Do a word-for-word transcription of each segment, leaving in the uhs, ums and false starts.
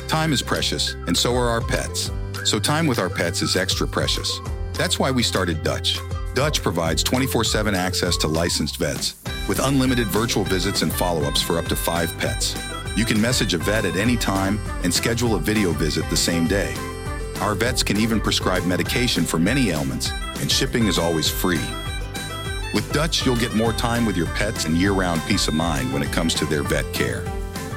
Time is precious, and so are our pets. So time with our pets is extra precious. That's why we started Dutch. Dutch provides twenty-four seven access to licensed vets with unlimited virtual visits and follow-ups for up to five pets. You can message a vet at any time and schedule a video visit the same day. Our vets can even prescribe medication for many ailments, and shipping is always free. With Dutch, you'll get more time with your pets and year-round peace of mind when it comes to their vet care.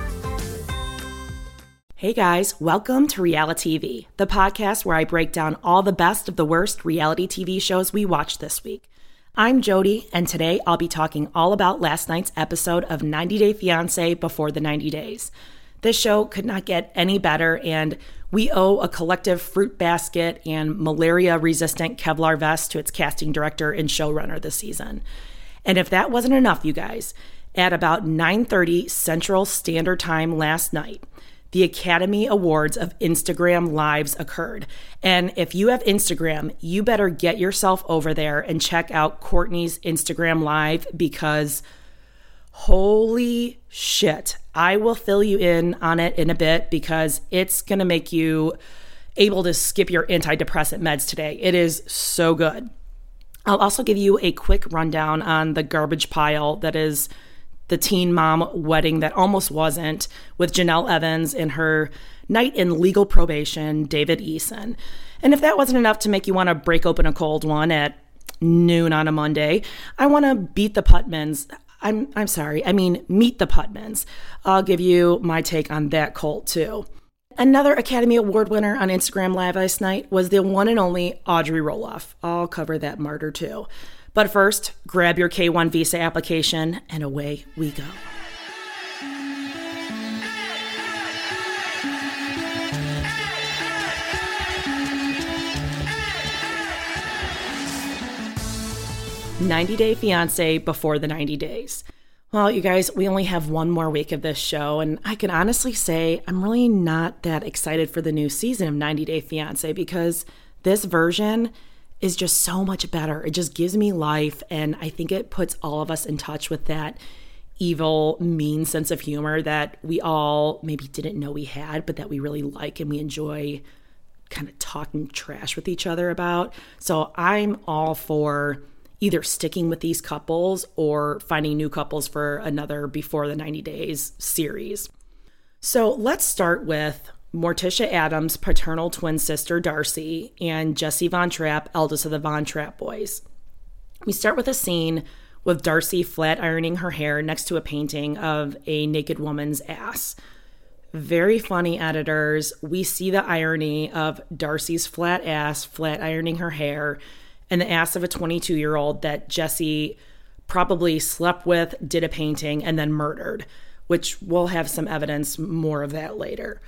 Hey guys, welcome to Reality T V, the podcast where I break down all the best of the worst reality T V shows we watched this week. I'm Jody, and today I'll be talking all about last night's episode of ninety day fiancé Before the ninety days. This show could not get any better, and we owe a collective fruit basket and malaria-resistant Kevlar vest to its casting director and showrunner this season. And if that wasn't enough, you guys, at about nine thirty Central Standard Time last night, the Academy Awards of Instagram Lives occurred. And if you have Instagram, you better get yourself over there and check out Courtney's Instagram Live, because holy shit, I will fill you in on it in a bit, because it's going to make you able to skip your antidepressant meds today. It is so good. I'll also give you a quick rundown on the garbage pile that is the teen mom wedding that almost wasn't, with Janelle Evans and her knight in legal probation, David Eason. And if that wasn't enough to make you want to break open a cold one at noon on a Monday, I want to beat the Putmans. I'm I'm sorry, I mean meet the Putmans. I'll give you my take on that cult too. Another Academy Award winner on Instagram Live last night was the one and only Audrey Roloff. I'll cover that martyr too. But first, grab your K one visa application, and away we go. ninety day fiancé Before the ninety days. Well, you guys, we only have one more week of this show, and I can honestly say I'm really not that excited for the new season of ninety day fiancé, because this version is just so much better. It just gives me life, and I think it puts all of us in touch with that evil, mean sense of humor that we all maybe didn't know we had, but that we really like and we enjoy kind of talking trash with each other about. So I'm all for either sticking with these couples or finding new couples for another Before the ninety days series. So let's start with Morticia Addams' paternal twin sister, Darcy, and Jesse Von Trapp, eldest of the Von Trapp boys. We start with a scene with Darcy flat ironing her hair next to a painting of a naked woman's ass. Very funny, editors. We see the irony of Darcy's flat ass flat ironing her hair and the ass of a twenty-two-year-old that Jesse probably slept with, did a painting, and then murdered, which we'll have some evidence more of that later.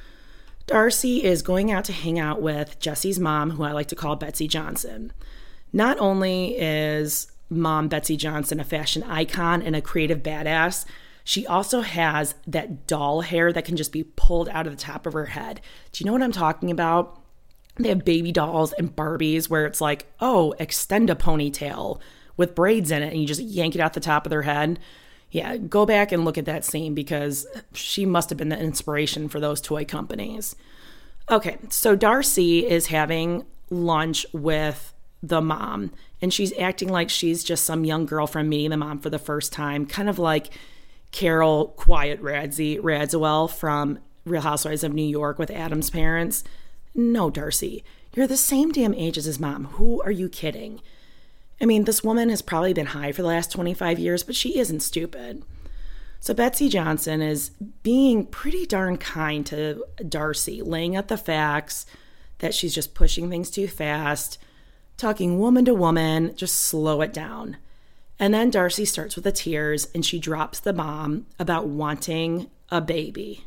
Darcy is going out to hang out with Jesse's mom, who I like to call Betsy Johnson. Not only is mom Betsy Johnson a fashion icon and a creative badass, she also has that doll hair that can just be pulled out of the top of her head. Do you know what I'm talking about? They have baby dolls and Barbies where it's like, oh, extend a ponytail with braids in it, and you just yank it out the top of their head. Yeah, go back and look at that scene, because she must have been the inspiration for those toy companies. Okay, so Darcy is having lunch with the mom, and she's acting like she's just some young girlfriend meeting the mom for the first time, kind of like Carol Quiet Radzi, Radziwill from Real Housewives of New York with Adam's parents. No, Darcy, you're the same damn age as his mom. Who are you kidding? I mean, this woman has probably been high for the last twenty-five years, but she isn't stupid. So Betsy Johnson is being pretty darn kind to Darcy, laying out the facts that she's just pushing things too fast, talking woman to woman, just slow it down. And then Darcy starts with the tears, and she drops the bomb about wanting a baby.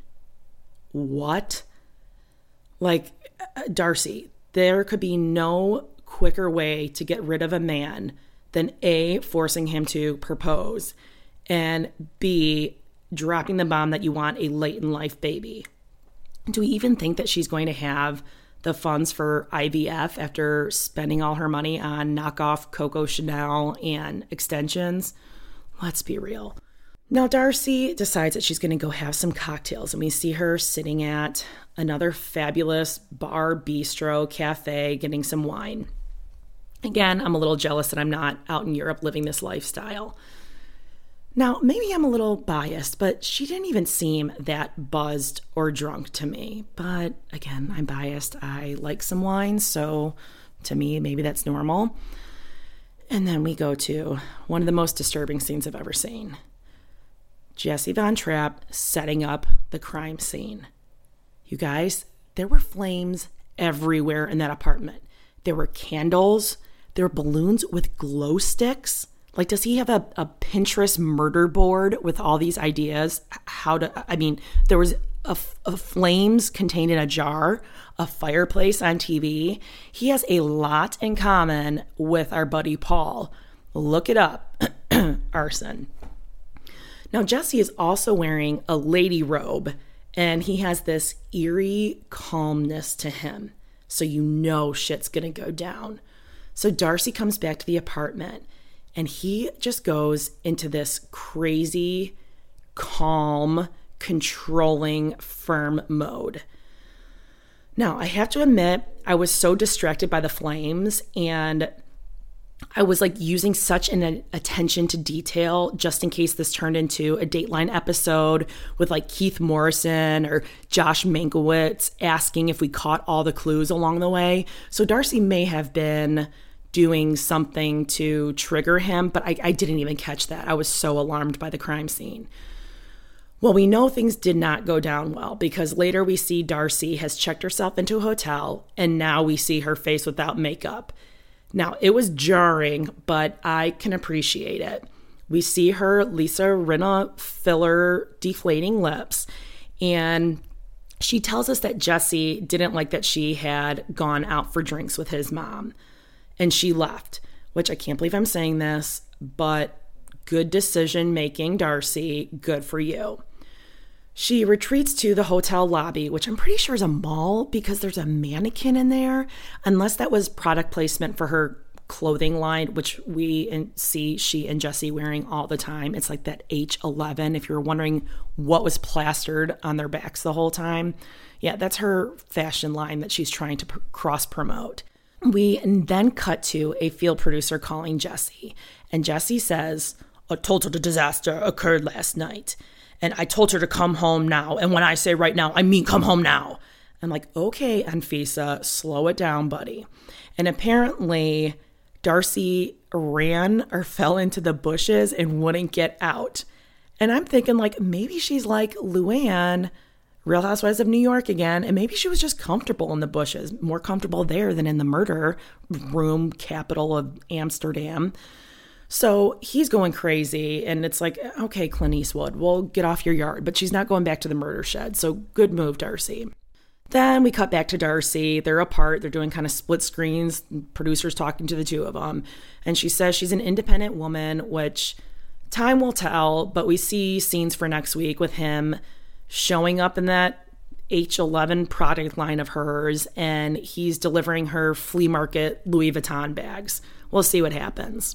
What? Like, Darcy, there could be no quicker way to get rid of a man than A, forcing him to propose, and B, dropping the bomb that you want a late in life baby. Do we even think that she's going to have the funds for I V F after spending all her money on knockoff Coco Chanel and extensions? Let's be real. Now, Darcy decides that she's going to go have some cocktails, and we see her sitting at another fabulous bar, bistro, cafe, getting some wine. Again, I'm a little jealous that I'm not out in Europe living this lifestyle. Now, maybe I'm a little biased, but she didn't even seem that buzzed or drunk to me. But again, I'm biased. I like some wine, so to me, maybe that's normal. And then we go to one of the most disturbing scenes I've ever seen. Jesse Von Trapp setting up the crime scene. You guys, there were flames everywhere in that apartment. There were candles. There were balloons with glow sticks. Like, does he have a, a Pinterest murder board with all these ideas? How to, I mean, there was a, a flames contained in a jar, a fireplace on T V. He has a lot in common with our buddy Paul. Look it up. Arson. Now, Jesse is also wearing a lady robe, and he has this eerie calmness to him. So you know shit's gonna go down. So Darcy comes back to the apartment, and he just goes into this crazy, calm, controlling, firm mode. Now, I have to admit, I was so distracted by the flames, and I was like using such an attention to detail just in case this turned into a Dateline episode with like Keith Morrison or Josh Mankiewicz asking if we caught all the clues along the way. So Darcy may have been doing something to trigger him, but I, I didn't even catch that. I was so alarmed by the crime scene. Well, we know things did not go down well because later we see Darcy has checked herself into a hotel, and now we see her face without makeup. Now, it was jarring, but I can appreciate it. We see her Lisa Rinna filler deflating lips, and she tells us that Jesse didn't like that she had gone out for drinks with his mom, and she left, which I can't believe I'm saying this, but good decision making, Darcy. Good for you. She retreats to the hotel lobby, which I'm pretty sure is a mall because there's a mannequin in there, unless that was product placement for her clothing line, which we see she and Jesse wearing all the time. It's like that H eleven, if you're wondering what was plastered on their backs the whole time. Yeah, that's her fashion line that she's trying to pr- cross-promote. We then cut to a field producer calling Jesse, and Jesse says, "A total disaster occurred last night. And I told her to come home now. And when I say right now, I mean come home now." I'm like, okay, Anfisa, slow it down, buddy. And apparently, Darcy ran or fell into the bushes and wouldn't get out. And I'm thinking, like, maybe she's like Luann, Real Housewives of New York again, and maybe she was just comfortable in the bushes, more comfortable there than in the murder room capital of Amsterdam. So he's going crazy, and it's like, okay, Clint Eastwood, we'll get off your yard. But she's not going back to the murder shed, so good move, Darcy. Then we cut back to Darcy. They're apart. They're doing kind of split screens, producers talking to the two of them. And she says she's an independent woman, which time will tell, but we see scenes for next week with him showing up in that H eleven product line of hers, and he's delivering her flea market Louis Vuitton bags. We'll see what happens.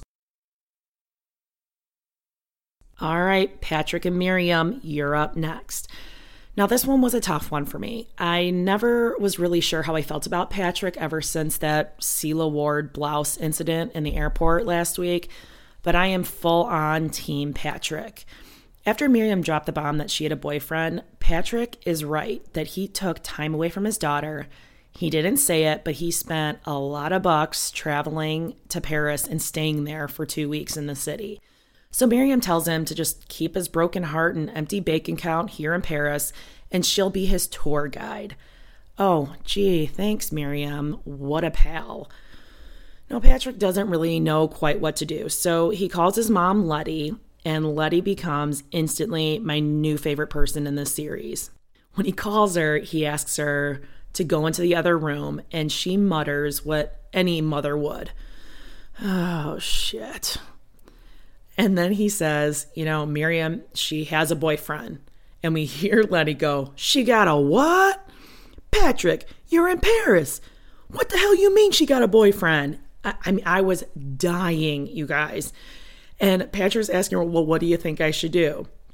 All right, Patrick and Miriam, you're up next. Now, this one was a tough one for me. I never was really sure how I felt about Patrick ever since that Sela Ward blouse incident in the airport last week, but I am full on Team Patrick. After Miriam dropped the bomb that she had a boyfriend, Patrick is right that he took time away from his daughter. He didn't say it, but he spent a lot of bucks traveling to Paris and staying there for two weeks in the city. So Miriam tells him to just keep his broken heart and empty bank account here in Paris, and she'll be his tour guide. Oh, gee, thanks, Miriam. What a pal. Now, Patrick doesn't really know quite what to do, so he calls his mom Letty, and Letty becomes instantly my new favorite person in this series. When he calls her, he asks her to go into the other room, and she mutters what any mother would. Oh, shit. And then he says, you know, Miriam, she has a boyfriend. And we hear Letty go, she got a what? Patrick, you're in Paris. What the hell you mean she got a boyfriend? I, I mean, I was dying, you guys. And Patrick's asking her, well, what do you think I should do?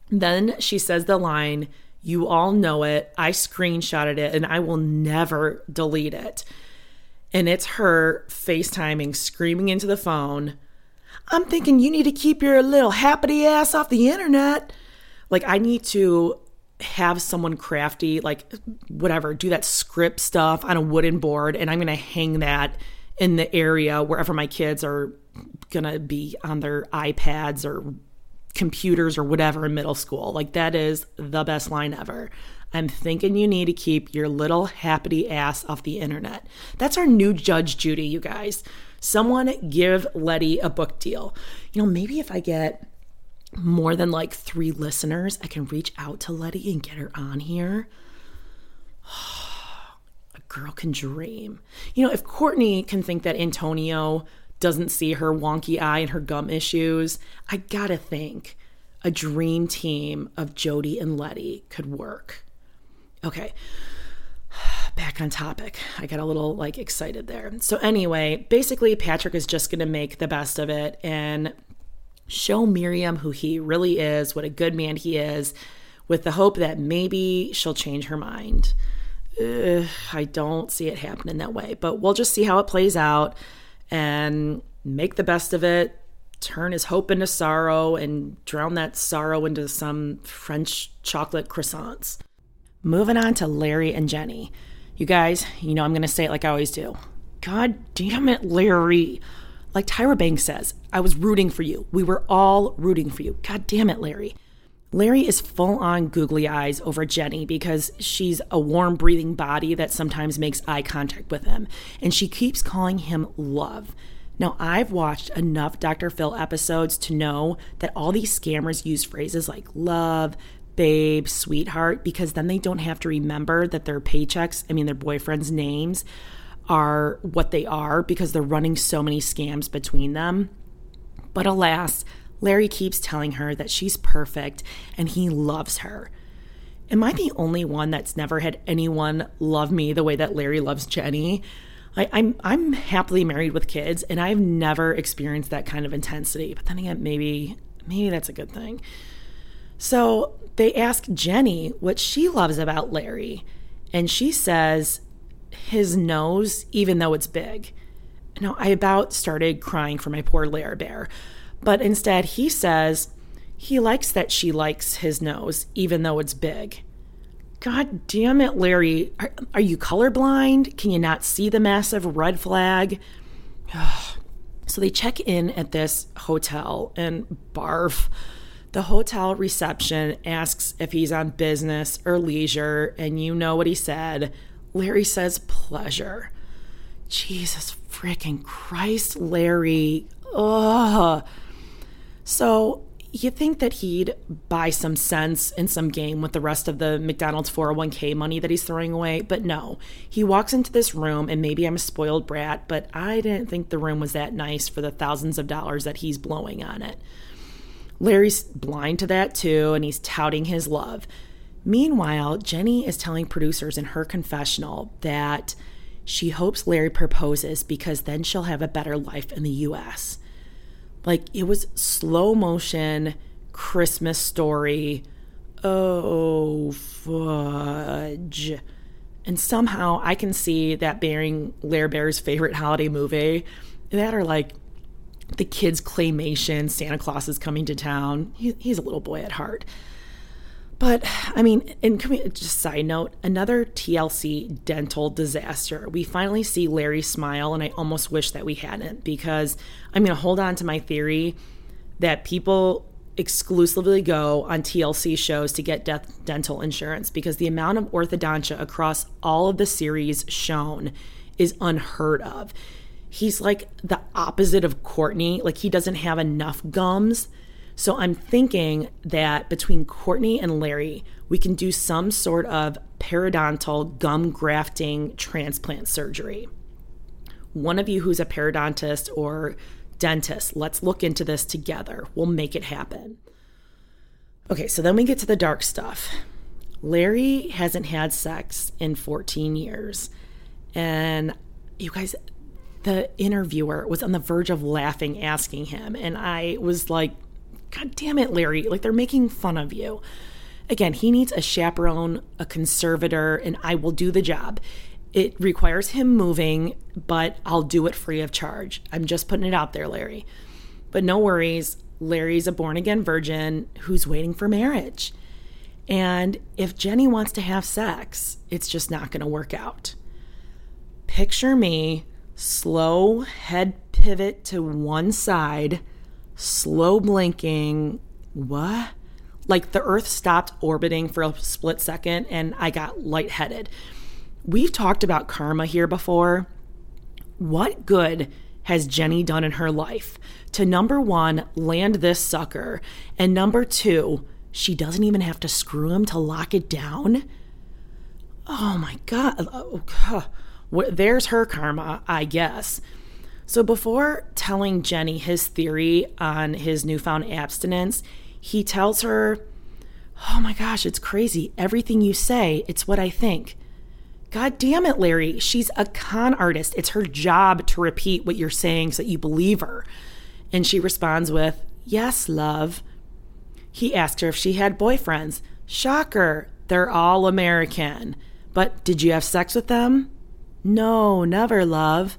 Then she says the line, "You all know it. I screenshotted it and I will never delete it." And it's her FaceTiming, screaming into the phone, "I'm thinking you need to keep your little happity ass off the internet." Like, I need to have someone crafty, like whatever, do that script stuff on a wooden board, and I'm going to hang that in the area wherever my kids are going to be on their iPads or computers or whatever in middle school. Like, that is the best line ever. "I'm thinking you need to keep your little happity ass off the internet." That's our new Judge Judy, you guys. Someone give Letty a book deal. You know, maybe if I get more than like three listeners, I can reach out to Letty and get her on here. A girl can dream. You know, if Courtney can think that Antonio doesn't see her wonky eye and her gum issues, I gotta think a dream team of Jody and Letty could work. Okay, back on topic. I got a little like excited there. So anyway, basically Patrick is just gonna make the best of it and show Miriam who he really is, what a good man he is, with the hope that maybe she'll change her mind. Ugh, I don't see it happening that way, but we'll just see how it plays out and make the best of it, turn his hope into sorrow and drown that sorrow into some French chocolate croissants. Moving on to Larry and Jenny. You guys, you know I'm going to say it like I always do. God damn it, Larry. Like Tyra Banks says, I was rooting for you. We were all rooting for you. God damn it, Larry. Larry is full on googly eyes over Jenny because she's a warm breathing body that sometimes makes eye contact with him. And she keeps calling him love. Now, I've watched enough Doctor Phil episodes to know that all these scammers use phrases like love, babe, sweetheart, because then they don't have to remember that their paychecks, I mean, their boyfriends' names are what they are because they're running so many scams between them. But alas, Larry keeps telling her that she's perfect and he loves her. Am I the only one that's never had anyone love me the way that Larry loves Jenny? I, I'm I'm happily married with kids and I've never experienced that kind of intensity. But then again, maybe maybe that's a good thing. So they ask Jenny what she loves about Larry, and she says his nose, even though it's big. Now, I about started crying for my poor Lair Bear, but instead he says he likes that she likes his nose, even though it's big. God damn it, Larry. Are, are you colorblind? Can you not see the massive red flag? So they check in at this hotel and barf. The hotel reception asks if he's on business or leisure, and you know what he said. Larry says pleasure. Jesus freaking Christ, Larry. Ugh. So you think that he'd buy some sense in some game with the rest of the McDonald's four oh one k money that he's throwing away, but no. He walks into this room, and maybe I'm a spoiled brat, but I didn't think the room was that nice for the thousands of dollars that he's blowing on it. Larry's blind to that too, and he's touting his love. Meanwhile, Jenny is telling producers in her confessional that she hopes Larry proposes because then she'll have a better life in the U S. Like, it was slow motion Christmas Story. Oh, fudge. And somehow I can see that being Lair Bear's favorite holiday movie. That are like the kids' claymation, Santa Claus is coming to town. He, he's a little boy at heart. But, I mean, and can we, just side note, another T L C dental disaster. We finally see Larry smile, and I almost wish that we hadn't, because I'm going to hold on to my theory that people exclusively go on T L C shows to get death dental insurance, because the amount of orthodontia across all of the series shown is unheard of. He's like the opposite of Courtney. Like, he doesn't have enough gums. So I'm thinking that between Courtney and Larry, we can do some sort of periodontal gum grafting transplant surgery. One of you who's a periodontist or dentist, let's look into this together. We'll make it happen. Okay, so then we get to the dark stuff. Larry hasn't had sex in fourteen years. And you guys, the interviewer was on the verge of laughing, asking him. And I was like, God damn it, Larry. Like, they're making fun of you. Again, he needs a chaperone, a conservator, and I will do the job. It requires him moving, but I'll do it free of charge. I'm just putting it out there, Larry. But no worries. Larry's a born-again virgin who's waiting for marriage. And if Jenny wants to have sex, it's just not going to work out. Picture me, slow head pivot to one side, slow blinking. What? Like the Earth stopped orbiting for a split second and I got lightheaded. We've talked about karma here before. What good has Jenny done in her life to, number one, land this sucker, and number two, she doesn't even have to screw him to lock it down? Oh my God. There's her karma, I guess. So before telling Jenny his theory on his newfound abstinence, he tells her, oh my gosh, it's crazy. Everything you say, it's what I think. God damn it, Larry. She's a con artist. It's her job to repeat what you're saying so that you believe her. And she responds with, yes, love. He asked her if she had boyfriends. Shocker. They're all American. But did you have sex with them? No, never, love.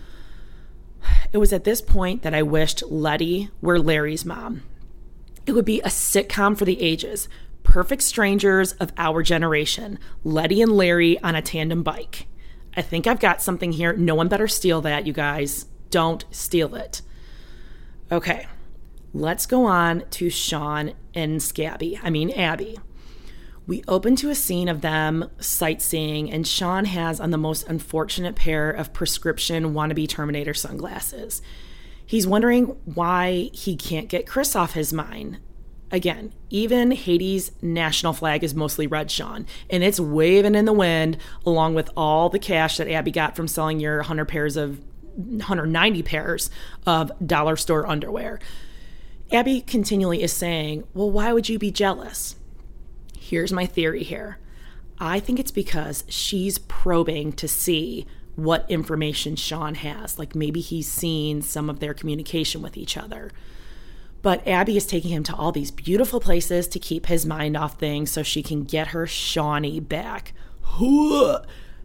It was at this point that I wished Letty were Larry's mom. It would be a sitcom for the ages. Perfect strangers of our generation. Letty and Larry on a tandem bike. I think I've got something here. No one better steal that, you guys. Don't steal it. Okay, let's go on to Sean and Scabby. I mean, Abby. We open to a scene of them sightseeing, and Sean has on the most unfortunate pair of prescription wannabe Terminator sunglasses. He's wondering why he can't get Chris off his mind. Again, even Haiti's national flag is mostly red, Sean, and it's waving in the wind along with all the cash that Abby got from selling your one hundred pairs of, one hundred ninety pairs of dollar store underwear. Abby continually is saying, well, why would you be jealous? Here's my theory here. I think it's because she's probing to see what information Sean has. Like maybe he's seen some of their communication with each other. But Abby is taking him to all these beautiful places to keep his mind off things so she can get her Shawnee back. Ugh,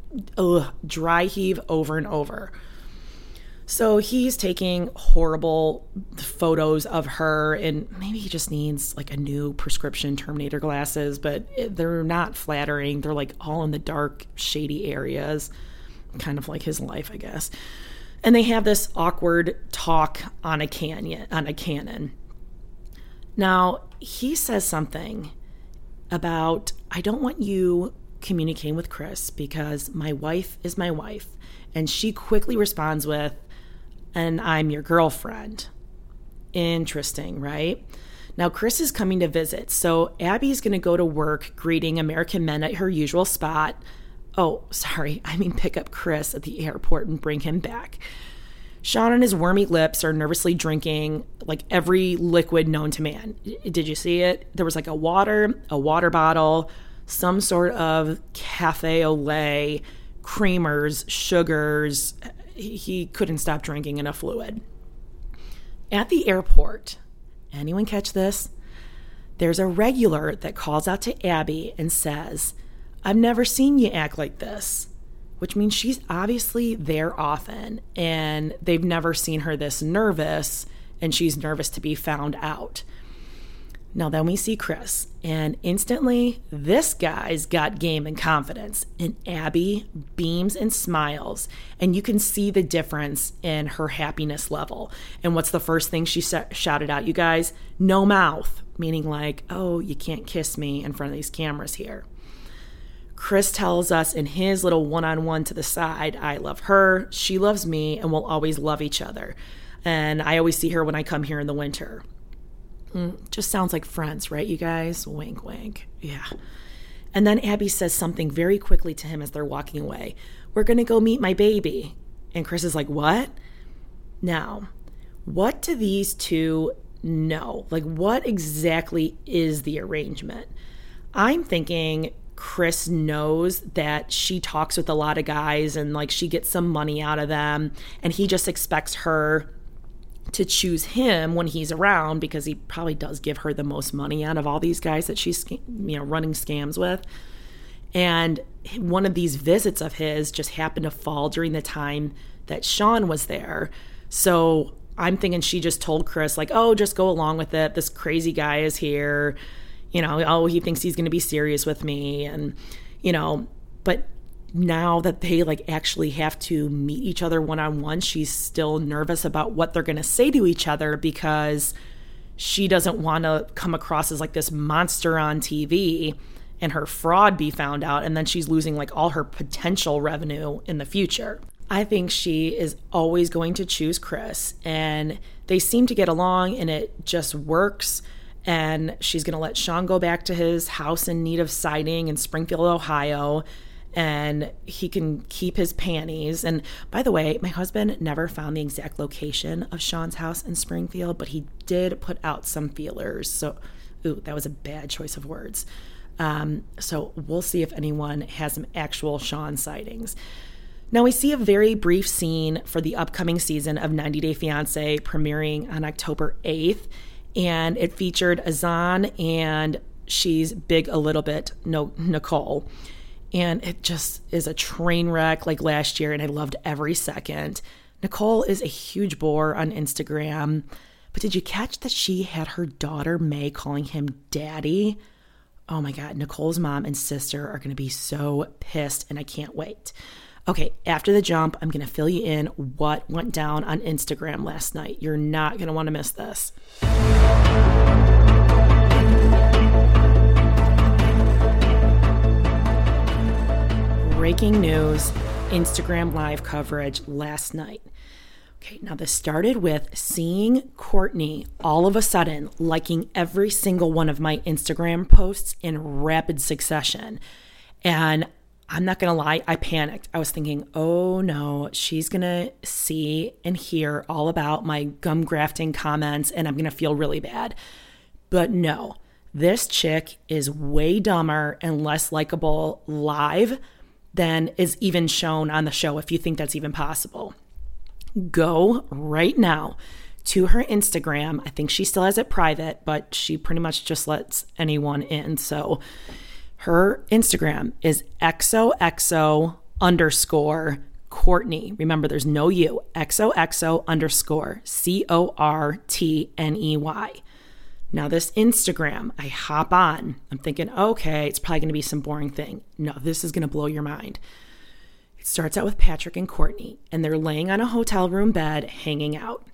dry heave over and over. So he's taking horrible photos of her, and maybe he just needs like a new prescription Terminator glasses, but they're not flattering. They're like all in the dark, shady areas, kind of like his life, I guess. And they have this awkward talk on a canyon, on a cannon. Now, he says something about, I don't want you communicating with Chris because my wife is my wife. And she quickly responds with, and I'm your girlfriend. Interesting, right? Now, Chris is coming to visit, so Abby's going to go to work greeting American men at her usual spot. Oh, sorry, I mean pick up Chris at the airport and bring him back. Sean and his wormy lips are nervously drinking like every liquid known to man. Did you see it? There was like a water, a water bottle, some sort of cafe au lait, creamers, sugars. He couldn't stop drinking enough fluid. At the airport, anyone catch this? There's a regular that calls out to Abby and says, I've never seen you act like this. Which means she's obviously there often and they've never seen her this nervous, and she's nervous to be found out. Now then we see Chris, and instantly this guy's got game and confidence, and Abby beams and smiles, and you can see the difference in her happiness level. And what's the first thing she sa- shouted out, you guys? No mouth, meaning like, oh, you can't kiss me in front of these cameras here. Chris tells us in his little one-on-one to the side, I love her, she loves me, and we'll always love each other. And I always see her when I come here in the winter. Mm, just sounds like friends, right, you guys? Wink, wink. Yeah. And then Abby says something very quickly to him as they're walking away. We're going to go meet my baby. And Chris is like, what? Now, what do these two know? Like, what exactly is the arrangement? I'm thinking Chris knows that she talks with a lot of guys and like she gets some money out of them, and he just expects her to choose him when he's around because he probably does give her the most money out of all these guys that she's, you know, running scams with. And one of these visits of his just happened to fall during the time that Sean was there. So I'm thinking she just told Chris, like, oh, just go along with it. This crazy guy is here. You know, oh, he thinks he's going to be serious with me. And, you know, but now that they like actually have to meet each other one-on-one, she's still nervous about what they're going to say to each other because she doesn't want to come across as like this monster on T V and her fraud be found out, and then she's losing like all her potential revenue in the future. I think she is always going to choose Chris, and they seem to get along and it just works. And she's going to let Sean go back to his house in need of siding in Springfield, Ohio, and he can keep his panties. And by the way, my husband never found the exact location of Sean's house in Springfield, but he did put out some feelers. So, ooh, that was a bad choice of words. Um, so we'll see if anyone has some actual Sean sightings. Now we see a very brief scene for the upcoming season of ninety Day Fiancé premiering on October eighth. And it featured Azan and she's big a little bit, no, Nicole. And it just is a train wreck like last year, and I loved every second. Nicole is a huge bore on Instagram, but did you catch that she had her daughter May calling him daddy? Oh my God, Nicole's mom and sister are going to be so pissed, and I can't wait. Okay, after the jump, I'm going to fill you in what went down on Instagram last night. You're not going to want to miss this. Breaking news, Instagram live coverage last night. Okay, now this started with seeing Courtney all of a sudden liking every single one of my Instagram posts in rapid succession. And I'm not going to lie, I panicked. I was thinking, oh no, she's going to see and hear all about my gum grafting comments and I'm going to feel really bad. But no, this chick is way dumber and less likable live than is even shown on the show, if you think that's even possible. Go right now to her Instagram. I think she still has it private, but she pretty much just lets anyone in. So her Instagram is X O X O underscore Courtney. Remember, there's no U. X O X O underscore C O R T N E Y. Now this Instagram, I hop on. I'm thinking, okay, it's probably going to be some boring thing. No, this is going to blow your mind. It starts out with Patrick and Courtney, and they're laying on a hotel room bed hanging out.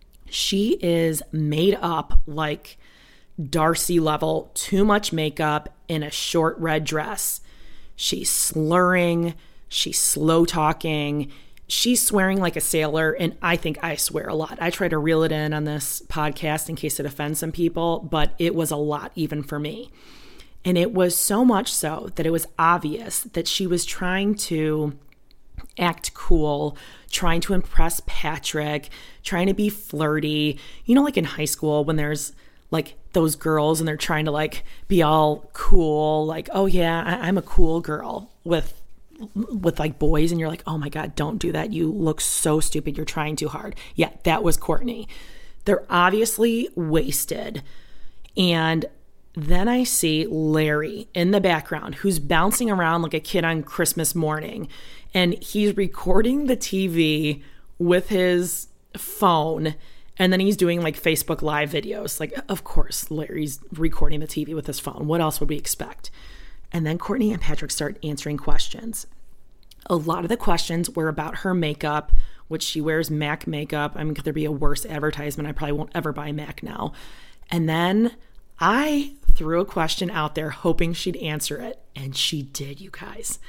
She is made up like Darcy level, too much makeup in a short red dress. She's slurring, she's slow talking, she's swearing like a sailor, and I think I swear a lot. I try to reel it in on this podcast in case it offends some people, but it was a lot even for me. And it was so much so that it was obvious that she was trying to act cool, trying to impress Patrick, trying to be flirty. You know, like in high school when there's like those girls and they're trying to like be all cool, like, oh yeah, I- I'm a cool girl with with like boys, and you're like, oh my God, don't do that. You look so stupid. You're trying too hard. Yeah, that was Courtney. They're obviously wasted. And then I see Larry in the background who's bouncing around like a kid on Christmas morning, and he's recording the T V with his phone, and then he's doing like Facebook Live videos. Like, of course, Larry's recording the T V with his phone. What else would we expect? And then Courtney and Patrick start answering questions. A lot of the questions were about her makeup, which she wears MAC makeup. I mean, could there be a worse advertisement? I probably won't ever buy MAC now. And then I threw a question out there hoping she'd answer it. And she did, you guys.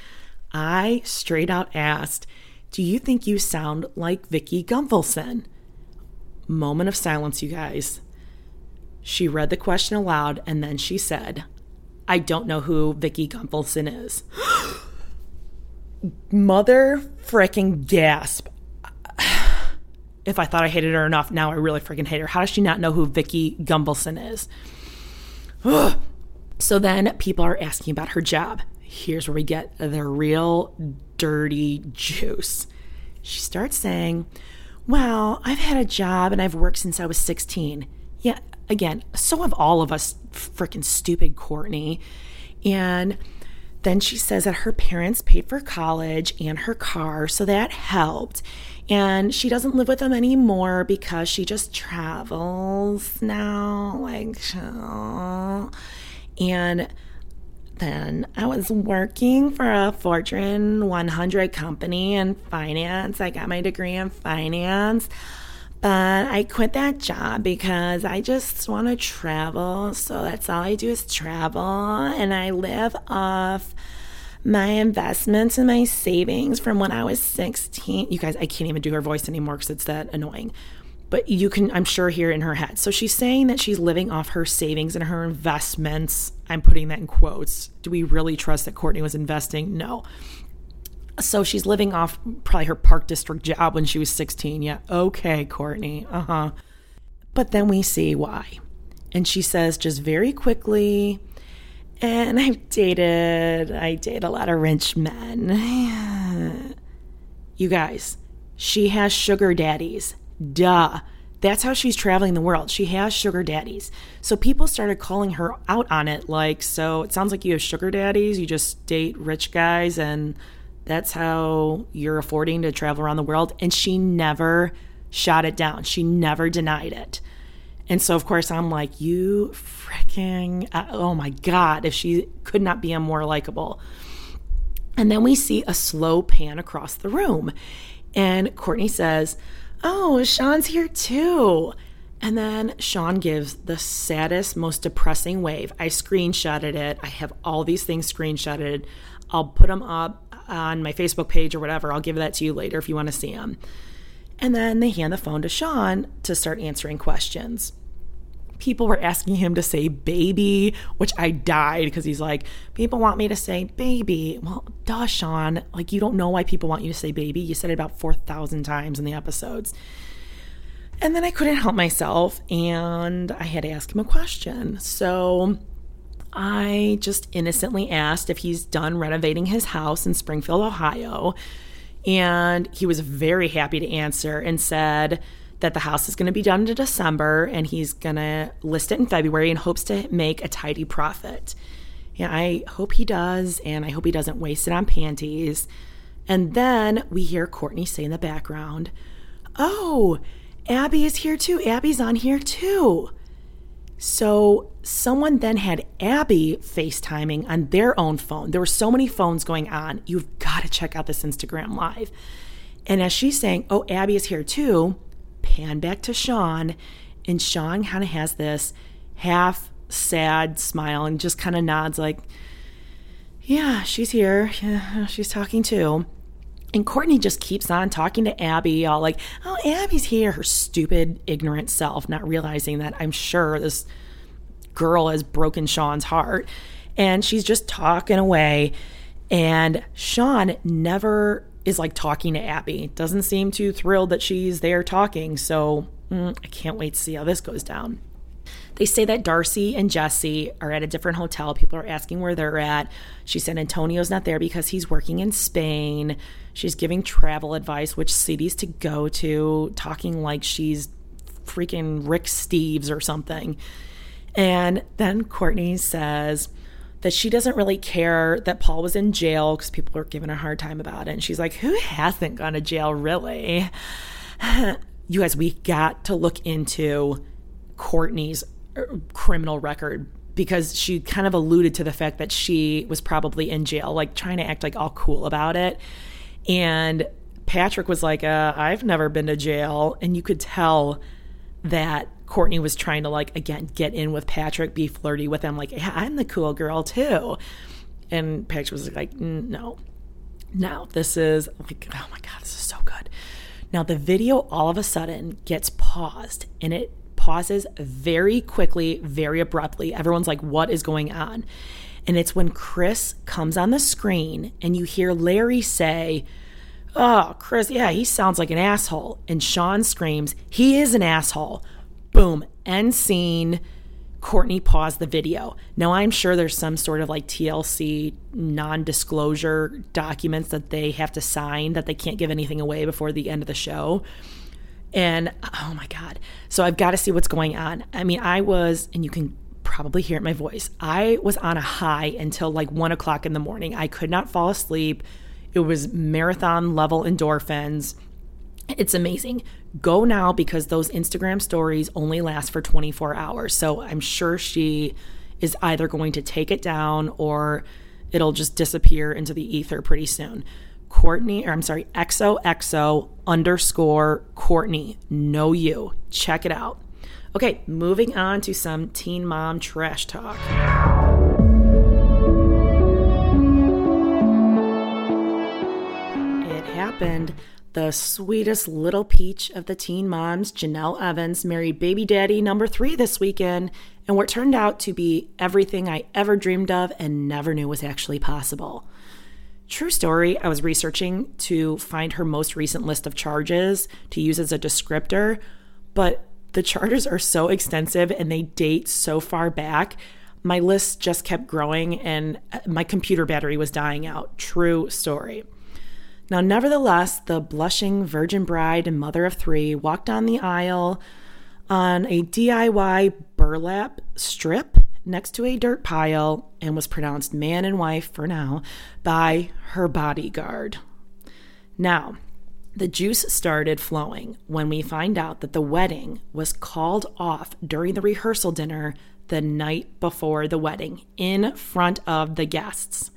I straight out asked, do you think you sound like Vicki Gunvalson? Moment of silence, you guys. She read the question aloud, and then she said, I don't know who Vicki Gunvalson is. Mother frickin' gasp. If I thought I hated her enough, now I really freaking hate her. How does she not know who Vicki Gunvalson is? So then people are asking about her job. Here's where we get the real dirty juice. She starts saying, well, I've had a job and I've worked since I was sixteen. Yeah, again, so have all of us, freaking stupid Courtney. And then she says that her parents paid for college and her car, so that helped. And she doesn't live with them anymore because she just travels now. Like, oh. And then I was working for a Fortune one hundred company in finance. I got my degree in finance. But I quit that job because I just want to travel. So that's all I do is travel. And I live off my investments and my savings from when I was sixteen. You guys, I can't even do her voice anymore because it's that annoying. But you can, I'm sure, hear it in her head. So she's saying that she's living off her savings and her investments. I'm putting that in quotes. Do we really trust that Courtney was investing? No. So she's living off probably her Park District job when she was sixteen. Yeah, okay, Courtney. Uh-huh. But then we see why. And she says just very quickly, and I've dated, I date a lot of rich men. You guys, she has sugar daddies. Duh. That's how she's traveling the world. She has sugar daddies. So people started calling her out on it. Like, so it sounds like you have sugar daddies. You just date rich guys and that's how you're affording to travel around the world. And she never shot it down. She never denied it. And so, of course, I'm like, you freaking, uh, oh my God, if she could not be a more likable. And then we see a slow pan across the room. And Courtney says, oh, Sean's here too. And then Sean gives the saddest, most depressing wave. I screenshotted it. I have all these things screenshotted. I'll put them up on my Facebook page or whatever. I'll give that to you later if you want to see them. And then they hand the phone to Sean to start answering questions. People were asking him to say baby, which I died because he's like, people want me to say baby. Well, duh, Sean. Like, you don't know why people want you to say baby. You said it about four thousand times in the episodes. And then I couldn't help myself and I had to ask him a question. So I just innocently asked if he's done renovating his house in Springfield, Ohio. And he was very happy to answer and said that the house is going to be done in December and he's going to list it in February and hopes to make a tidy profit. Yeah, I hope he does, and I hope he doesn't waste it on panties. And then we hear Courtney say in the background, oh, Abby is here too. Abby's on here too. So someone then had Abby FaceTiming on their own phone. There were so many phones going on. You've got to check out this Instagram Live. And as she's saying, oh, Abby is here too, pan back to Sean. And Sean kind of has this half sad smile and just kind of nods like, yeah, she's here. Yeah, she's talking too. And Courtney just keeps on talking to Abby, all like, oh, Abby's here. Her stupid, ignorant self, not realizing that I'm sure this girl has broken Sean's heart. And she's just talking away. And Sean never is like talking to Abby. Doesn't seem too thrilled that she's there talking. So mm, I can't wait to see how this goes down. They say that Darcy and Jesse are at a different hotel. People are asking where they're at. She said Antonio's not there because he's working in Spain. She's giving travel advice, which cities to go to, talking like she's freaking Rick Steves or something. And then Courtney says that she doesn't really care that Paul was in jail because people are giving her a hard time about it. And she's like, who hasn't gone to jail, really? You guys, we got to look into Courtney's criminal record because she kind of alluded to the fact that she was probably in jail, like trying to act like all cool about it. And Patrick was like, uh, I've never been to jail. And you could tell that Courtney was trying to, like, again, get in with Patrick, be flirty with him. Like, yeah, I'm the cool girl too. And Patrick was like, no, no, this is like, oh my God, this is so good. Now the video all of a sudden gets paused, and it pauses very quickly, very abruptly. Everyone's like, what is going on? And it's when Chris comes on the screen and you hear Larry say, oh, Chris, yeah, he sounds like an asshole. And Sean screams, he is an asshole. Boom, end scene. Courtney paused the video. Now, I'm sure there's some sort of like T L C non-disclosure documents that they have to sign that they can't give anything away before the end of the show. And oh my God. So I've got to see what's going on. I mean, I was, and you can probably hear it in my voice, I was on a high until like one o'clock in the morning. I could not fall asleep. It was marathon level endorphins. It's amazing. Go now, because those Instagram stories only last for twenty-four hours. So I'm sure she is either going to take it down or it'll just disappear into the ether pretty soon. Courtney, or I'm sorry, X O X O underscore Courtney, no you. Check it out. Okay, moving on to some Teen Mom trash talk. It happened. The sweetest little peach of the teen moms, Janelle Evans, married baby daddy number three this weekend, and what turned out to be everything I ever dreamed of and never knew was actually possible. True story, I was researching to find her most recent list of charges to use as a descriptor, but the charges are so extensive and they date so far back. My list just kept growing and my computer battery was dying out. True story. Now, nevertheless, the blushing virgin bride and mother of three walked down the aisle on a D I Y burlap strip next to a dirt pile and was pronounced man and wife for now by her bodyguard. Now, the juice started flowing when we find out that the wedding was called off during the rehearsal dinner the night before the wedding in front of the guests.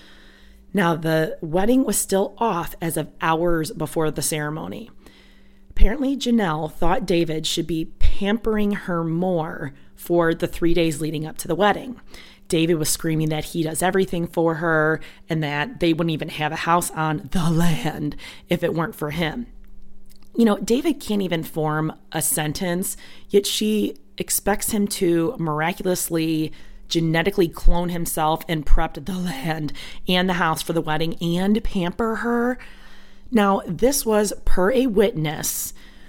Now, the wedding was still off as of hours before the ceremony. Apparently, Janelle thought David should be pampering her more for the three days leading up to the wedding. David was screaming that he does everything for her and that they wouldn't even have a house on the land if it weren't for him. You know, David can't even form a sentence, yet she expects him to miraculously genetically clone himself and prepped the land and the house for the wedding and pamper her. Now, this was per a witness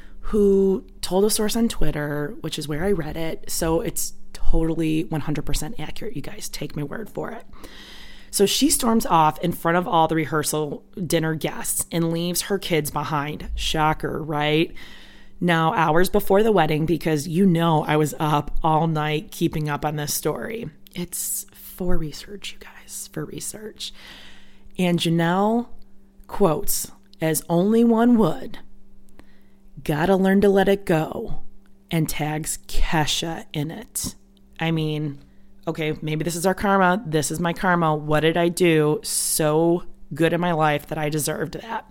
who told a source on Twitter, which is where I read it. So it's totally one hundred percent accurate, you guys. Take my word for it. So she storms off in front of all the rehearsal dinner guests and leaves her kids behind. Shocker, right? Now, hours before the wedding, because you know I was up all night keeping up on this story. It's for research, you guys, for research. And Janelle quotes, as only one would, "Gotta learn to let it go," and tags Kesha in it. I mean, okay, maybe this is our karma. This is my karma. What did I do so good in my life that I deserved that?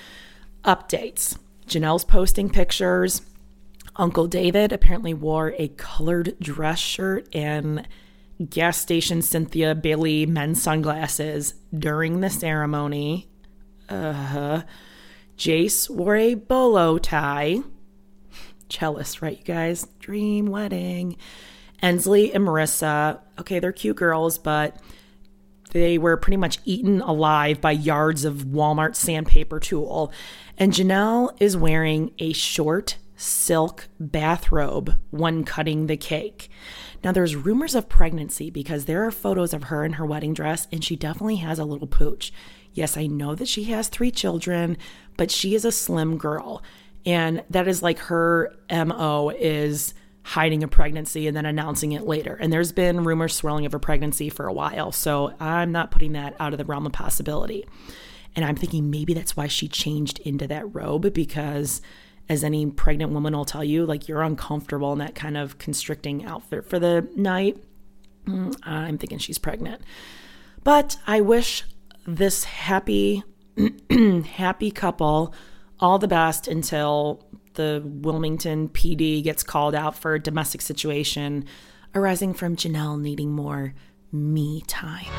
Updates. Janelle's posting pictures. Uncle David apparently wore a colored dress shirt and gas station Cynthia Bailey men's sunglasses during the ceremony. Uh-huh. Jace wore a bolo tie. Jealous, right, you guys? Dream wedding. Ensley and Marissa, okay, they're cute girls, but they were pretty much eaten alive by yards of Walmart sandpaper tool. And Janelle is wearing a short silk bathrobe when cutting the cake. Now, there's rumors of pregnancy because there are photos of her in her wedding dress, and she definitely has a little pooch. Yes, I know that she has three children, but she is a slim girl. And that is like her M O is hiding a pregnancy and then announcing it later. And there's been rumors swirling of a pregnancy for a while. So I'm not putting that out of the realm of possibility. And I'm thinking maybe that's why she changed into that robe, because as any pregnant woman will tell you, like, you're uncomfortable in that kind of constricting outfit for the night. I'm thinking she's pregnant. But I wish this happy, happy couple all the best until the Wilmington P D gets called out for a domestic situation arising from Janelle needing more me time.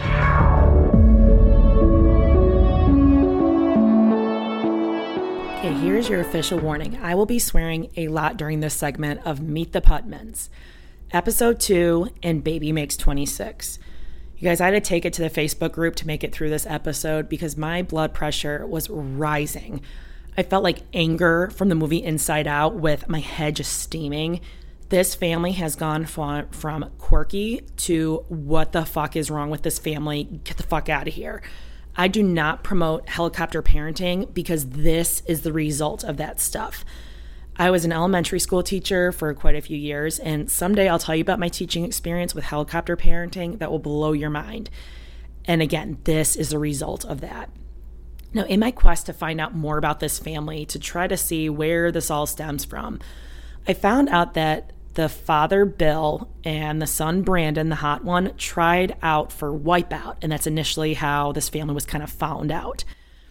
Okay, here's your official warning. I will be swearing a lot during this segment of Meet the Putmans. Episode two, and Baby Makes twenty-six. You guys, I had to take it to the Facebook group to make it through this episode because my blood pressure was rising. I felt like anger from the movie Inside Out with my head just steaming. This family has gone from, from quirky to what the fuck is wrong with this family? Get the fuck out of here. I do not promote helicopter parenting because this is the result of that stuff. I was an elementary school teacher for quite a few years, and someday I'll tell you about my teaching experience with helicopter parenting that will blow your mind. And again, this is a result of that. Now, in my quest to find out more about this family, to try to see where this all stems from, I found out that the father, Bill, and the son, Brandon, the hot one, tried out for Wipeout, and that's initially how this family was kind of found out.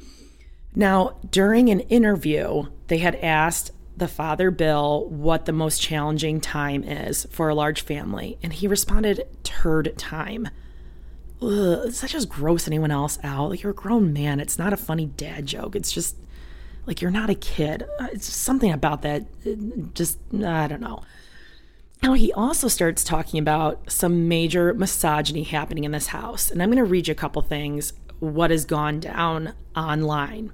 Now, during an interview, they had asked the father, Bill, what the most challenging time is for a large family, and he responded, turd time. Ugh, does that just gross anyone else out? Like, you're a grown man. It's not a funny dad joke. It's just, like, you're not a kid. It's just something about that. Just, I don't know. Now, he also starts talking about some major misogyny happening in this house. And I'm going to read you a couple things, what has gone down online.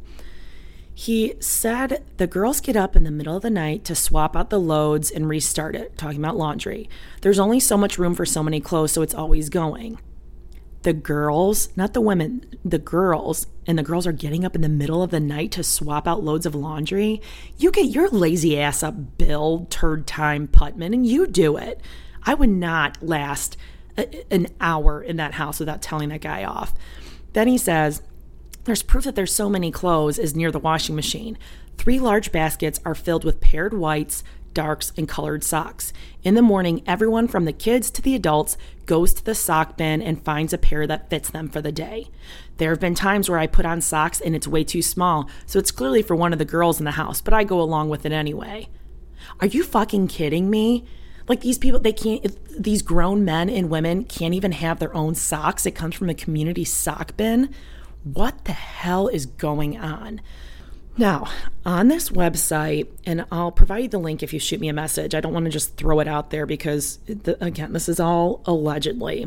He said the girls get up in the middle of the night to swap out the loads and restart it, talking about laundry. There's only so much room for so many clothes, so it's always going. The girls, not the women, the girls, and the girls are getting up in the middle of the night to swap out loads of laundry. You get your lazy ass up, Bill, turd time Putman, and you do it. I would not last a, an hour in that house without telling that guy off. Then he says, there's proof that there's so many clothes is near the washing machine. Three large baskets are filled with paired whites, darks, and colored socks. In the morning, everyone from the kids to the adults goes to the sock bin and finds a pair that fits them for the day. There have been times where I put on socks and it's way too small, so it's clearly for one of the girls in the house, but I go along with it anyway. Are you fucking kidding me? Like, these people, they can't, if these grown men and women can't even have their own socks. It comes from a community sock bin. What the hell is going on? Now, on this website, and I'll provide you the link if you shoot me a message. I don't want to just throw it out there because, again, this is all allegedly.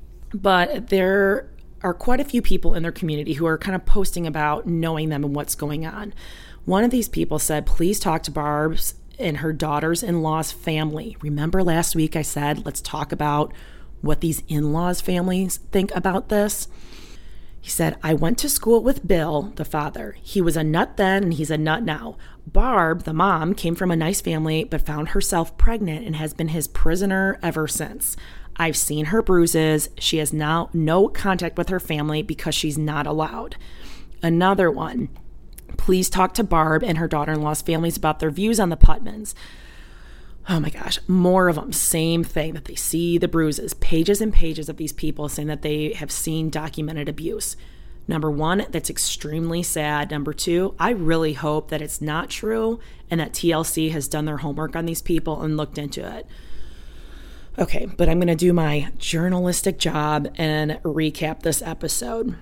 But there are quite a few people in their community who are kind of posting about knowing them and what's going on. One of these people said, please talk to Barb's and her daughter's-in-law's family. Remember last week I said, let's talk about what these in-laws' families think about this? He said, I went to school with Bill, the father. He was a nut then and he's a nut now. Barb, the mom, came from a nice family but found herself pregnant and has been his prisoner ever since. I've seen her bruises. She has now no contact with her family because she's not allowed. Another one. Please talk to Barb and her daughter-in-law's families about their views on the Putmans. Oh my gosh, more of them. Same thing, that they see the bruises. Pages and pages of these people saying that they have seen documented abuse. Number one, that's extremely sad. Number two, I really hope that it's not true and that T L C has done their homework on these people and looked into it. Okay, but I'm going to do my journalistic job and recap this episode.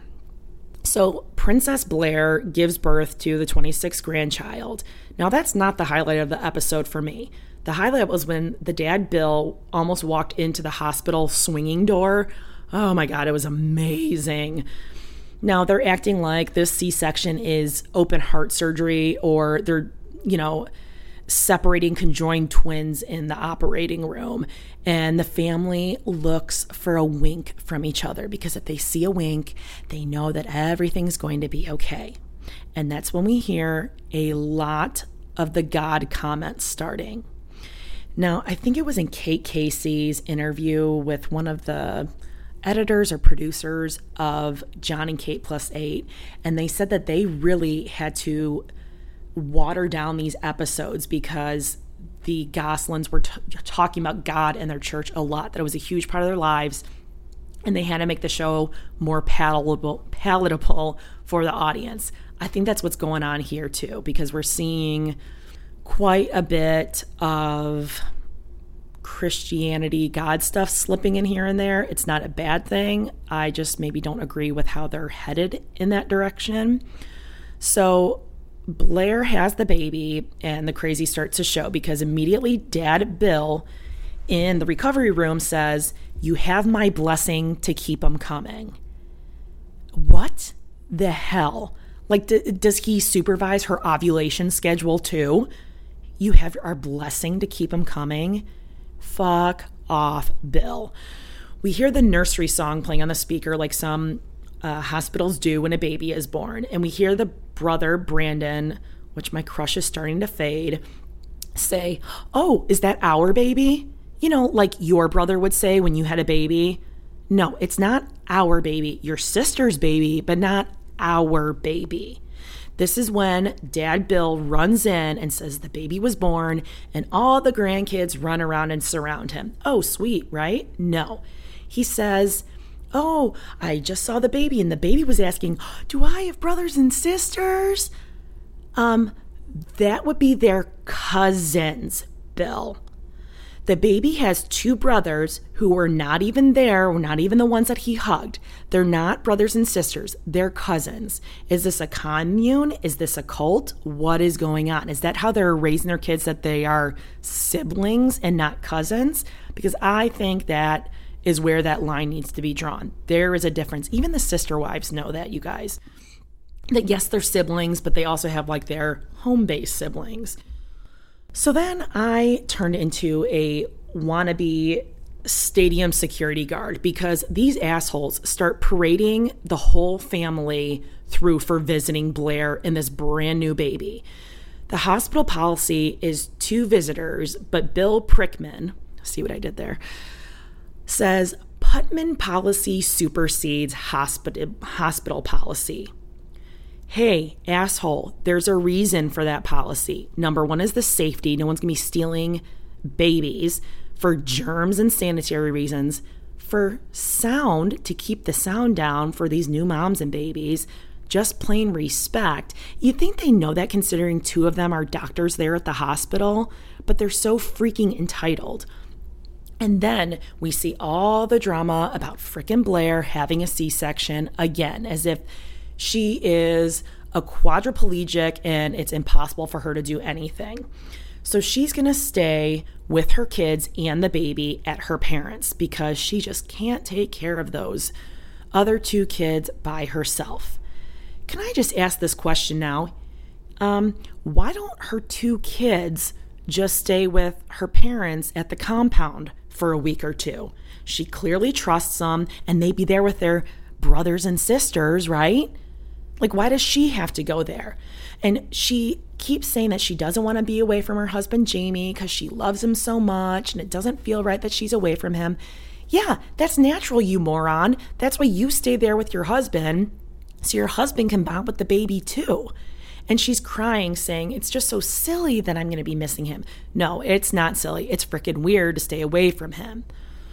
So Princess Blair gives birth to the twenty-sixth grandchild. Now, that's not the highlight of the episode for me. The highlight was when the dad, Bill, almost walked into the hospital swinging door. Oh my God, it was amazing. Now, they're acting like this C-section is open heart surgery, or they're, you know, separating conjoined twins in the operating room. And the family looks for a wink from each other, because if they see a wink, they know that everything's going to be okay. And that's when we hear a lot of the God comments starting. Now, I think it was in Kate Casey's interview with one of the editors or producers of John and Kate Plus Eight, and they said that they really had to water down these episodes because the Goslings were t- talking about God and their church a lot, that it was a huge part of their lives, and they had to make the show more palatable, palatable for the audience. I think that's what's going on here too, because we're seeing quite a bit of Christianity, God stuff slipping in here and there. It's not a bad thing. I just maybe don't agree with how they're headed in that direction. So Blair has the baby and the crazy starts to show, because immediately Dad Bill in the recovery room says, "You have my blessing to keep them coming." What the hell? Like, d- does he supervise her ovulation schedule too? You have our blessing to keep them coming? Fuck off, Bill. We hear the nursery song playing on the speaker like some uh, hospitals do when a baby is born. And we hear the brother, Brandon, which my crush is starting to fade, say, oh, is that our baby? You know, like your brother would say when you had a baby. No, it's not our baby, your sister's baby, but not our baby. This is when Dad Bill runs in and says the baby was born, and all the grandkids run around and surround him. Oh, sweet, right? No. He says, oh, I just saw the baby, and the baby was asking, do I have brothers and sisters? Um, that would be their cousins, Bill. The baby has two brothers who were not even there, or not even the ones that he hugged. They're not brothers and sisters. They're cousins. Is this a commune? Is this a cult? What is going on? Is that how they're raising their kids, that they are siblings and not cousins? Because I think that is where that line needs to be drawn. There is a difference. Even the sister wives know that, you guys. That yes, they're siblings, but they also have like their home-based siblings. So then I turned into a wannabe stadium security guard because these assholes start parading the whole family through for visiting Blair and this brand new baby. The hospital policy is two visitors, but Bill Prickman, see what I did there, says Putman policy supersedes hospital hospital policy. Hey, asshole, there's a reason for that policy. Number one is the safety. No one's going to be stealing babies for germs and sanitary reasons. For sound, to keep the sound down for these new moms and babies. Just plain respect. You'd think they know that, considering two of them are doctors there at the hospital, but they're so freaking entitled. And then we see all the drama about frickin' Blair having a C-section again, as if she is a quadriplegic and it's impossible for her to do anything. So she's going to stay with her kids and the baby at her parents' because she just can't take care of those other two kids by herself. Can I just ask this question now? Um, why don't her two kids just stay with her parents at the compound for a week or two? She clearly trusts them and they'd be there with their brothers and sisters, right? Like, why does she have to go there? And she keeps saying that she doesn't want to be away from her husband, Jamie, because she loves him so much and it doesn't feel right that she's away from him. Yeah, that's natural, you moron. That's why you stay there with your husband, so your husband can bond with the baby too. And she's crying, saying, it's just so silly that I'm going to be missing him. No, it's not silly. It's freaking weird to stay away from him.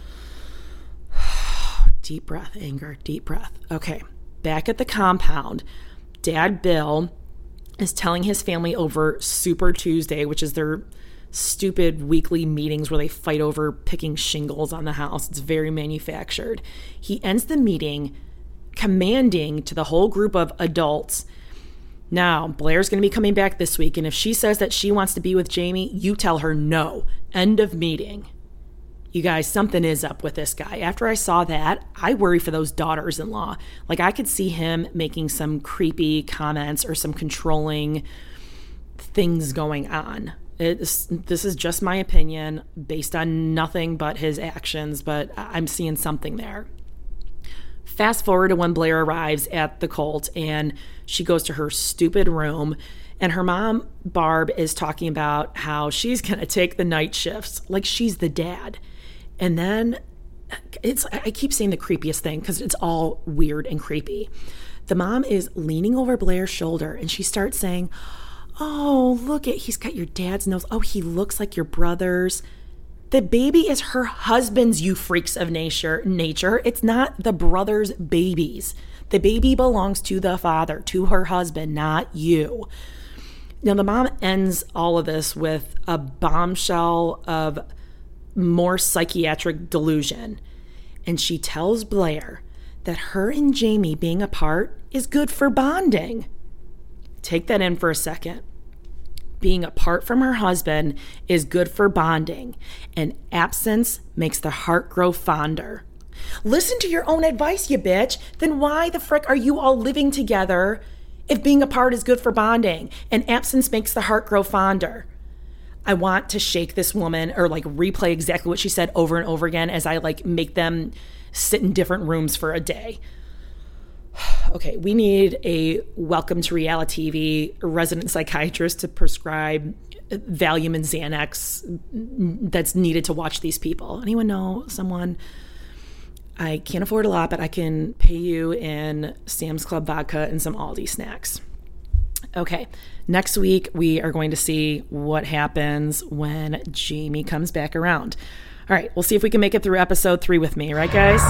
Deep breath, anger, deep breath. Okay. Back at the compound, Dad Bill is telling his family over Super Tuesday, which is their stupid weekly meetings where they fight over picking shingles on the house. It's very manufactured. He ends the meeting commanding to the whole group of adults, now, Blair's going to be coming back this week, and if she says that she wants to be with Jamie, you tell her no. End of meeting. You guys, something is up with this guy. After I saw that, I worry for those daughters-in-law. Like, I could see him making some creepy comments or some controlling things going on. It's, this is just my opinion based on nothing but his actions, but I'm seeing something there. Fast forward to when Blair arrives at the cult and she goes to her stupid room, and her mom, Barb, is talking about how she's going to take the night shifts like she's the dad. And then it's, I keep saying the creepiest thing because it's all weird and creepy. The mom is leaning over Blair's shoulder and she starts saying, oh, look at, he's got your dad's nose. Oh, he looks like your brother's. The baby is her husband's, you freaks of nature. Nature. It's not the brother's babies. The baby belongs to the father, to her husband, not you. Now, the mom ends all of this with a bombshell of more psychiatric delusion. And she tells Blair that her and Jamie being apart is good for bonding. Take that in for a second. Being apart from her husband is good for bonding, and absence makes the heart grow fonder. Listen to your own advice, you bitch. Then why the frick are you all living together if being apart is good for bonding and absence makes the heart grow fonder? I want to shake this woman or like replay exactly what she said over and over again as I like make them sit in different rooms for a day. Okay, we need a welcome to reality T V resident psychiatrist to prescribe Valium and Xanax that's needed to watch these people. Anyone know someone? I can't afford a lot, but I can pay you in Sam's Club vodka and some Aldi snacks. Okay, next week we are going to see what happens when Jamie comes back around. All right, we'll see if we can make it through episode three with me, right, guys?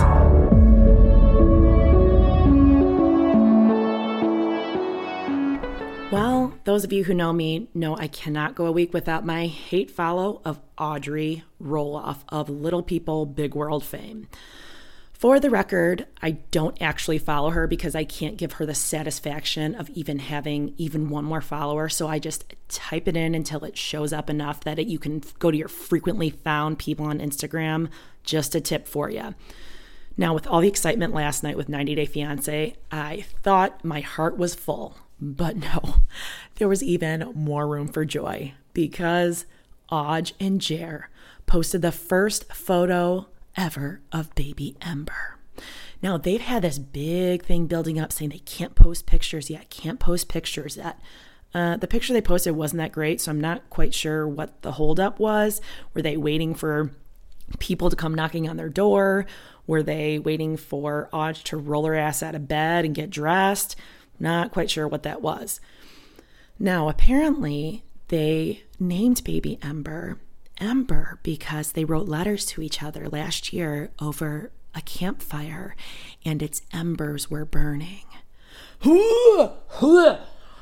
Well, those of you who know me know I cannot go a week without my hate follow of Audrey Roloff of Little People, Big World fame. For the record, I don't actually follow her because I can't give her the satisfaction of even having even one more follower. So I just type it in until it shows up enough that it, you can go to your frequently found people on Instagram. Just a tip for you. Now, with all the excitement last night with ninety day fiancé, I thought my heart was full. But no, there was even more room for joy because Oj and Jer posted the first photo ever of baby Ember. Now, they've had this big thing building up saying they can't post pictures yet, can't post pictures yet. Uh, the picture they posted wasn't that great, so I'm not quite sure what the holdup was. Were they waiting for people to come knocking on their door? Were they waiting for Oj to roll her ass out of bed and get dressed? Not quite sure what that was. Now, apparently, they named baby Ember Ember because they wrote letters to each other last year over a campfire, and its embers were burning. Oh,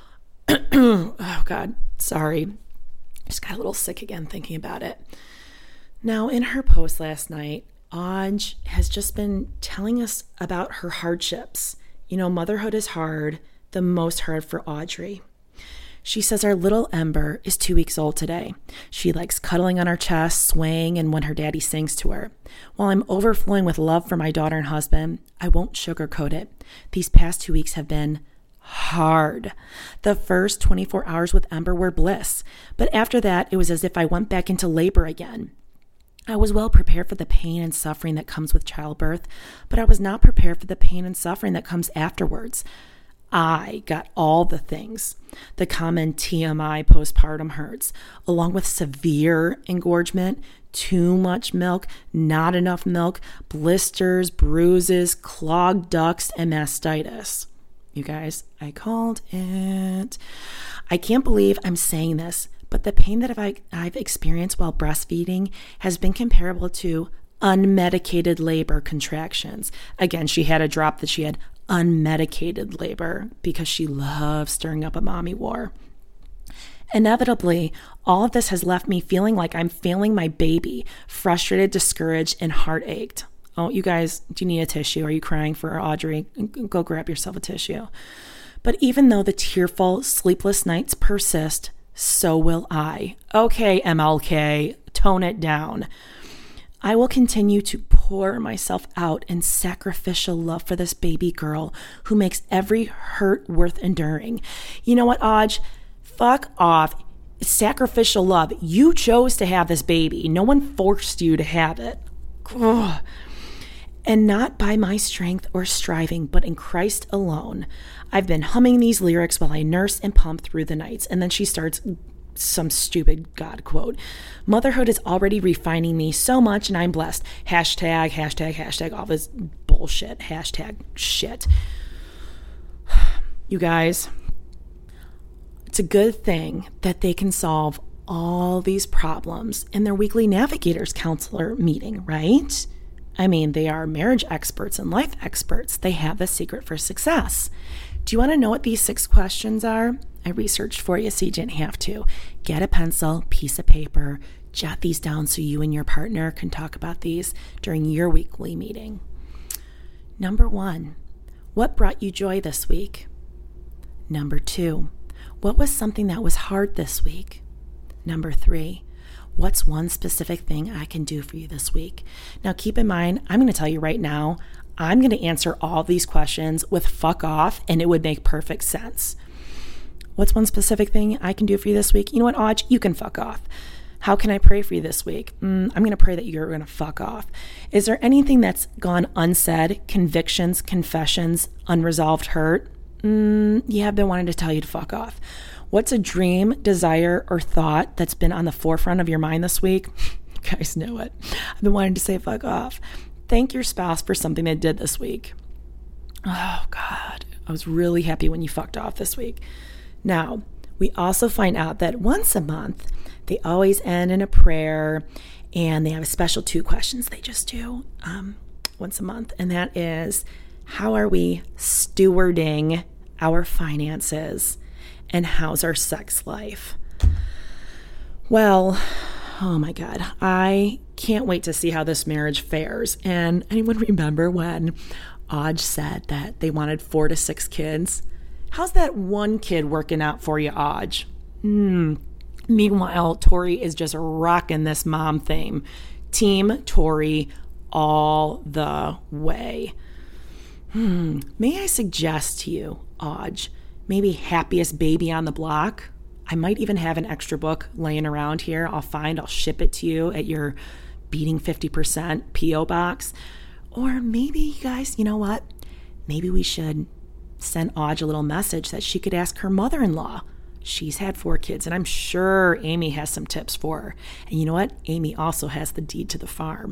God. Sorry. Just got a little sick again thinking about it. Now, in her post last night, Oj has just been telling us about her hardships. You know, motherhood is hard, the most hard for Audrey. She says our little Ember is two weeks old today. She likes cuddling on our chest, swaying, and when her daddy sings to her. While I'm overflowing with love for my daughter and husband, I won't sugarcoat it. These past two weeks have been hard. The first twenty-four hours with Ember were bliss, but after that, it was as if I went back into labor again. I was well prepared for the pain and suffering that comes with childbirth, but I was not prepared for the pain and suffering that comes afterwards. I got all the things. The common T M I postpartum hurts, along with severe engorgement, too much milk, not enough milk, blisters, bruises, clogged ducts, and mastitis. You guys, I called it. I can't believe I'm saying this, but the pain that I've, I've experienced while breastfeeding has been comparable to unmedicated labor contractions. Again, she had a drop that she had unmedicated labor because she loves stirring up a mommy war. Inevitably, all of this has left me feeling like I'm failing my baby, frustrated, discouraged, and heart-ached. Oh, you guys, do you need a tissue? Are you crying for Audrey? Go grab yourself a tissue. But even though the tearful, sleepless nights persist, so will I. Okay, M L K, tone it down. I will continue to pour myself out in sacrificial love for this baby girl who makes every hurt worth enduring. You know what, Oj? Fuck off. Sacrificial love. You chose to have this baby. No one forced you to have it. Ugh. And not by my strength or striving, but in Christ alone. I've been humming these lyrics while I nurse and pump through the nights. And then she starts some stupid God quote. Motherhood is already refining me so much and I'm blessed. Hashtag, hashtag, hashtag, all this bullshit. Hashtag shit. You guys, it's a good thing that they can solve all these problems in their weekly Navigators Counselor meeting, right? I mean, they are marriage experts and life experts. They have the secret for success. Do you want to know what these six questions are? I researched for you so you didn't have to. Get a pencil, piece of paper, jot these down so you and your partner can talk about these during your weekly meeting. Number one, what brought you joy this week? Number two, what was something that was hard this week? Number three, what's one specific thing I can do for you this week? Now, keep in mind, I'm going to tell you right now, I'm going to answer all these questions with fuck off, and it would make perfect sense. What's one specific thing I can do for you this week? You know what, Oj? You can fuck off. How can I pray for you this week? Mm, I'm going to pray that you're going to fuck off. Is there anything that's gone unsaid, convictions, confessions, unresolved hurt? Mm, yeah, I've been wanting to tell you to fuck off. What's a dream, desire, or thought that's been on the forefront of your mind this week? You guys know it. I've been wanting to say fuck off. Thank your spouse for something they did this week. Oh, God. I was really happy when you fucked off this week. Now, we also find out that once a month, they always end in a prayer, and they have a special two questions they just do um, once a month. And that is, how are we stewarding our finances, and how's our sex life? Well, oh my God, I can't wait to see how this marriage fares. And anyone remember when Oj said that they wanted four to six kids? How's that one kid working out for you, Oj? Hmm. Meanwhile, Tori is just rocking this mom theme. Team Tori all the way. Hmm. May I suggest to you, Oj, maybe Happiest Baby on the Block? I might even have an extra book laying around here. I'll find, I'll ship it to you at your Beating fifty percent P O box. Or maybe, you guys, you know what? Maybe we should send Oj a little message that she could ask her mother-in-law. She's had four kids, and I'm sure Amy has some tips for her. And you know what? Amy also has the deed to the farm.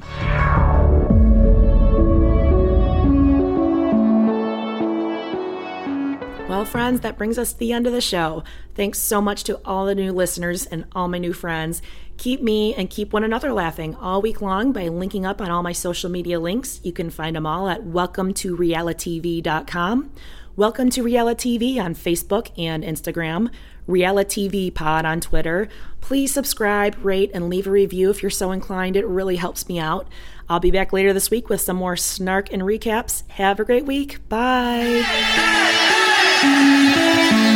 Well, friends, that brings us to the end of the show. Thanks so much to all the new listeners and all my new friends. Keep me and keep one another laughing all week long by linking up on all my social media links. You can find them all at welcome to reality t v dot com. Welcome to Reality T V on Facebook and Instagram. Reality T V Pod on Twitter. Please subscribe, rate, and leave a review if you're so inclined. It really helps me out. I'll be back later this week with some more snark and recaps. Have a great week. Bye.